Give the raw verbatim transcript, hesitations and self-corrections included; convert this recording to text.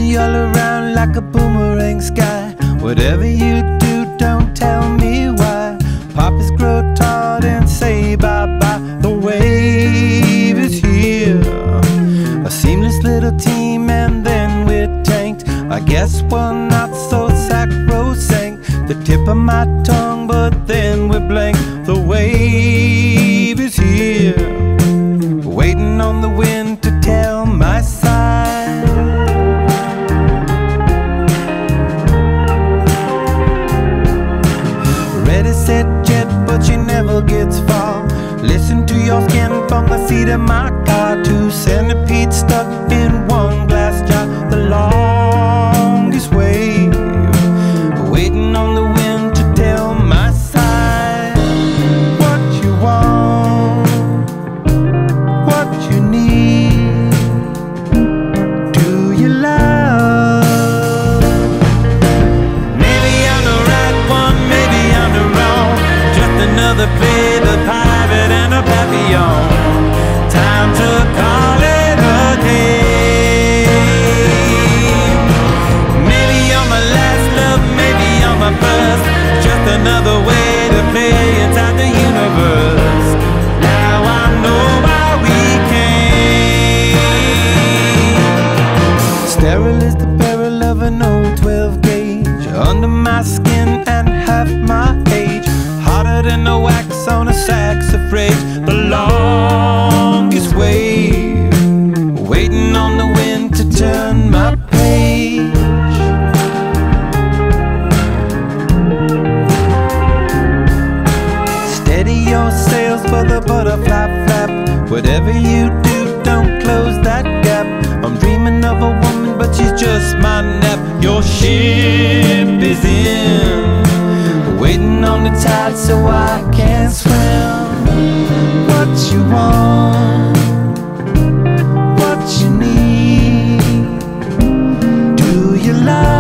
me all around like a boomerang sky. Whatever you do, don't tell me why. Poppies grow tall and say bye-bye. The wave is here. A seamless little team and then we're tanked. I guess we're not so sacrosanct. The tip of my tongue, but then we're blank. The wave is here, waiting on the wind to tell my side. Ready, set, jet, but she never gets far. Listen to your skin from the seat of my car. Two centipedes stuck in one glass jar. The longest wave, waiting on the wind to tell my side. What you want, what you need, do you love? Maybe I'm the right one, maybe I'm the wrong. Just another play, the pirate and a papillon. Time to call it a day. Maybe you're my last love, maybe you're my first. Just another way to play inside the universe. Now I know why we came. Sterile is the peril of an old twelve gauge under my skin and half my age. Harder than the wax on a saxifrage. The longest wave, waiting on the wind to turn my page. Steady your sails for the butterfly flap. Whatever you do, don't close that gap. I'm dreaming of a woman, but she's just my nap. Your ship is in, waiting on the tide so I can swim. What you want, what you need, do you love?